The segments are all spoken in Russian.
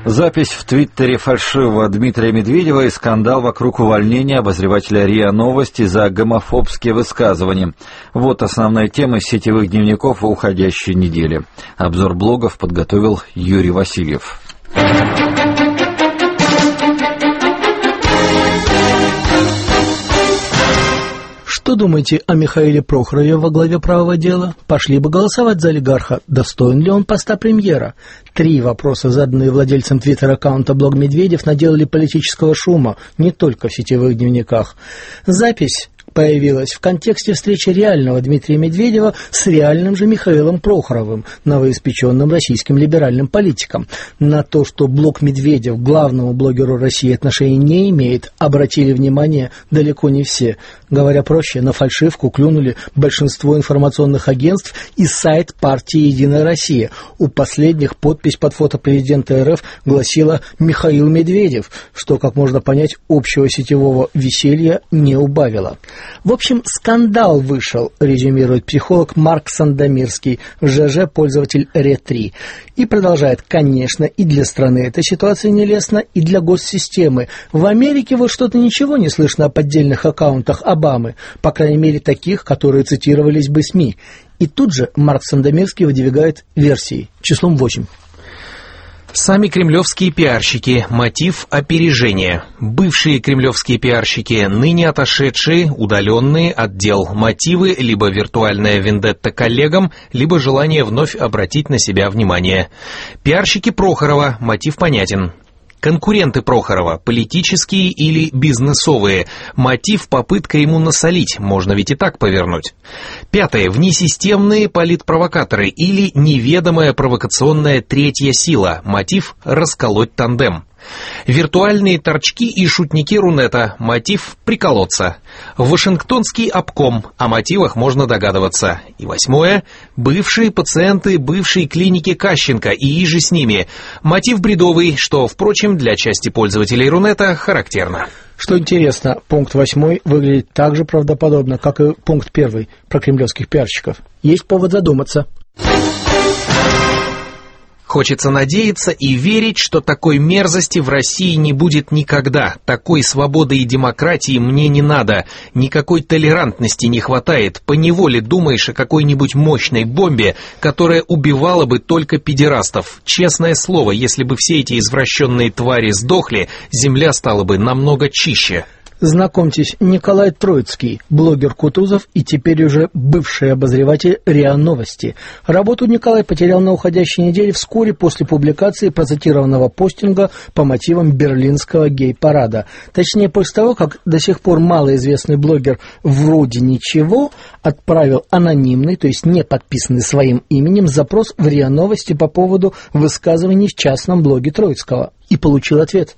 Запись в Твиттере фальшивого Дмитрия Медведева и скандал вокруг увольнения обозревателя РИА Новости за гомофобские высказывания. Вот основная тема сетевых дневников уходящей недели. Обзор блогов подготовил Юрий Васильев. Что думаете о Михаиле Прохорове во главе правого дела? Пошли бы голосовать за олигарха. Достоин ли он поста премьера? 3 вопроса, заданные владельцам твиттер-аккаунта «Блог Медведев», наделали политического шума, не только в сетевых дневниках. Запись появилась в контексте встречи реального Дмитрия Медведева с реальным же Михаилом Прохоровым, новоиспеченным российским либеральным политиком. На то, что блог Медведев к главному блогеру России отношения не имеет, обратили внимание далеко не все. Говоря проще, на фальшивку клюнули большинство информационных агентств и сайт партии «Единая Россия». У последних подпись под фото президента РФ гласила «Михаил Медведев», что, как можно понять, общего сетевого веселья не убавило. В общем, скандал вышел, резюмирует психолог Марк Сандомирский, ЖЖ-пользователь РЕ-3. И продолжает: конечно, и для страны эта ситуация нелестна, и для госсистемы. В Америке вот что-то ничего не слышно о поддельных аккаунтах Обамы, по крайней мере таких, которые цитировались бы СМИ. И тут же Марк Сандомирский выдвигает версии числом 8. Сами кремлевские пиарщики. Мотив опережения. Бывшие кремлевские пиарщики, ныне отошедшие, удаленные от дел. Мотивы: либо виртуальная вендетта коллегам, либо желание вновь обратить на себя внимание. Пиарщики Прохорова. Мотив понятен. Конкуренты Прохорова, политические или бизнесовые. Мотив: попытка ему насолить, можно ведь и так повернуть. 5. Внесистемные политпровокаторы или неведомая провокационная третья сила. Мотив: расколоть тандем. Виртуальные торчки и шутники Рунета. Мотив: приколоться. Вашингтонский обком. О мотивах можно догадываться. И 8. Бывшие пациенты бывшей клиники Кащенко и иже с ними. Мотив бредовый, что, впрочем, для части пользователей Рунета характерно. Что интересно, пункт 8 выглядит так же правдоподобно, как и пункт 1 про кремлевских пиарщиков. Есть повод задуматься. Хочется надеяться и верить, что такой мерзости в России не будет никогда. Такой свободы и демократии мне не надо. Никакой толерантности не хватает. Поневоле думаешь о какой-нибудь мощной бомбе, которая убивала бы только педерастов. Честное слово, если бы все эти извращенные твари сдохли, земля стала бы намного чище. Знакомьтесь, Николай Троицкий, блогер Кутузов и теперь уже бывший обозреватель РИА Новости. Работу Николай потерял на уходящей неделе вскоре после публикации процитированного постинга по мотивам берлинского гей-парада. Точнее, после того, как до сих пор малоизвестный блогер «Вроде ничего» отправил анонимный, то есть не подписанный своим именем, запрос в РИА Новости по поводу высказываний в частном блоге Троицкого. И получил ответ.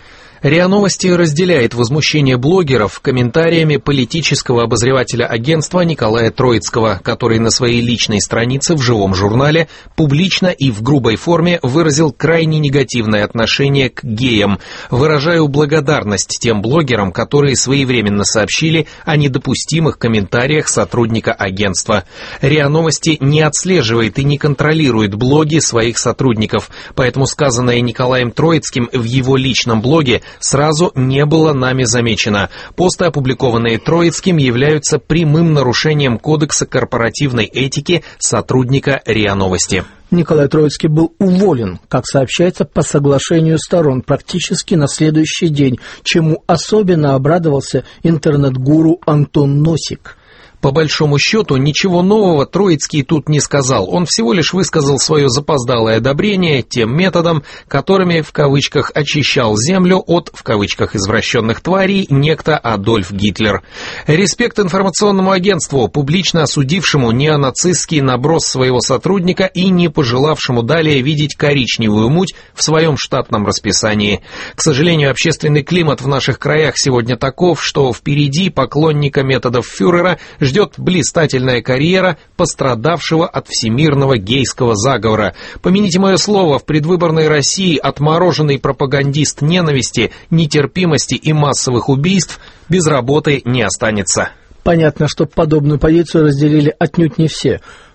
РИА Новости разделяет возмущение блогеров комментариями политического обозревателя агентства Николая Троицкого, который на своей личной странице в живом журнале публично и в грубой форме выразил крайне негативное отношение к геям. Выражаю благодарность тем блогерам, которые своевременно сообщили о недопустимых комментариях сотрудника агентства. РИА Новости не отслеживает и не контролирует блоги своих сотрудников, поэтому сказанное Николаем Троицким в его личном блоге сразу не было нами замечено. Посты, опубликованные Троицким, являются прямым нарушением Кодекса корпоративной этики сотрудника РИА Новости. Николай Троицкий был уволен, как сообщается, по соглашению сторон практически на следующий день, чему особенно обрадовался интернет-гуру Антон Носик. По большому счету, ничего нового Троицкий тут не сказал. Он всего лишь высказал свое запоздалое одобрение тем методам, которыми, в кавычках, очищал землю от, в кавычках, извращенных тварей некто Адольф Гитлер. Респект информационному агентству, публично осудившему неонацистский наброс своего сотрудника и не пожелавшему далее видеть коричневую муть в своем штатном расписании. К сожалению, общественный климат в наших краях сегодня таков, что впереди поклонника методов фюрера ждет блистательная карьера пострадавшего от всемирного гейского заговора. Помяните мое слово, в предвыборной России отмороженный пропагандист ненависти, нетерпимости и массовых убийств без работы не останется. Понятно, что подобную позицию разделили отнюдь не все.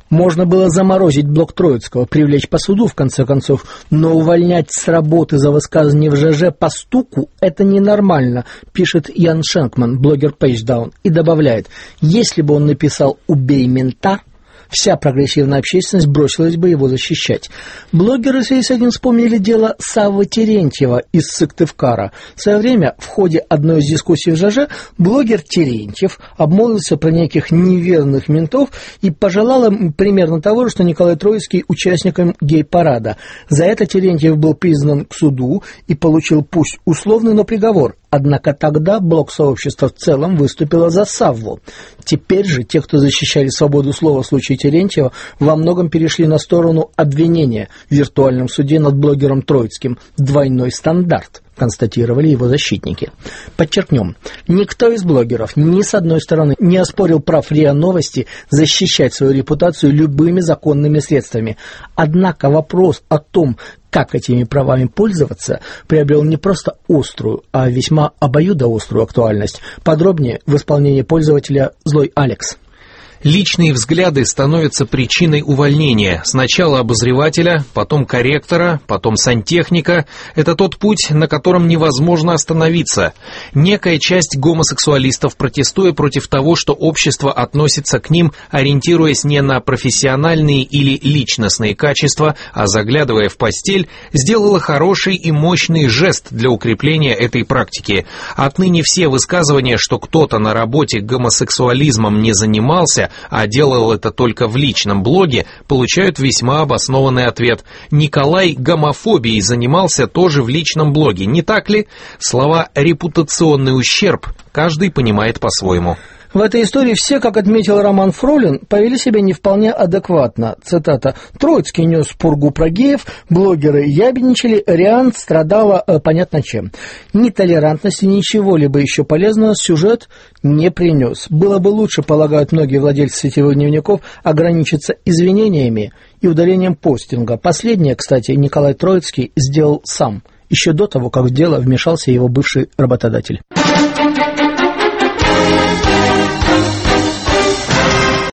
Можно было заморозить блог Троицкого, привлечь по суду, в конце концов, но увольнять с работы за высказывание в ЖЖ по стуку – это ненормально, пишет Ян Шенкман, блогер PageDown, и добавляет, если бы он написал «убей мента», вся прогрессивная общественность бросилась бы его защищать. Блогеры в связи с этим вспомнили дело Саввы Терентьева из Сыктывкара. В свое время в ходе одной из дискуссий в ЖЖ блогер Терентьев обмолвился про неких неверных ментов и пожелал им примерно того же, что Николай Троицкий участникам гей-парада. За это Терентьев был признан к суду и получил пусть условный, но приговор. Однако тогда блог-сообщество в целом выступило за Савву. Теперь же те, кто защищали свободу слова в случае Терентьева, во многом перешли на сторону обвинения в виртуальном суде над блогером Троицким. Двойной стандарт, констатировали его защитники. Подчеркнем, никто из блогеров ни с одной стороны не оспорил прав РИА Новости защищать свою репутацию любыми законными средствами. Однако вопрос о том, как этими правами пользоваться, приобрел не просто острую, а весьма обоюдоострую актуальность. Подробнее в исполнении пользователя «Злой Алекс». Личные взгляды становятся причиной увольнения. Сначала обозревателя, потом корректора, потом сантехника. Это тот путь, на котором невозможно остановиться. Некая часть гомосексуалистов, протестуя против того, что общество относится к ним, ориентируясь не на профессиональные или личностные качества, а заглядывая в постель, сделала хороший и мощный жест для укрепления этой практики. Отныне все высказывания, что кто-то на работе гомосексуализмом не занимался, а делал это только в личном блоге, получают весьма обоснованный ответ. Николай гомофобией занимался тоже в личном блоге, не так ли? Слова «репутационный ущерб» каждый понимает по-своему. В этой истории все, как отметил Роман Фролин, повели себя не вполне адекватно. Цитата. «Троицкий нес пургу про геев, блогеры ябедничали, РИА страдала понятно чем. Ни толерантности, ничего либо еще полезного сюжет не принес. Было бы лучше, полагают многие владельцы сетевых дневников, ограничиться извинениями и удалением постинга. Последнее, кстати, Николай Троицкий сделал сам, еще до того, как в дело вмешался его бывший работодатель».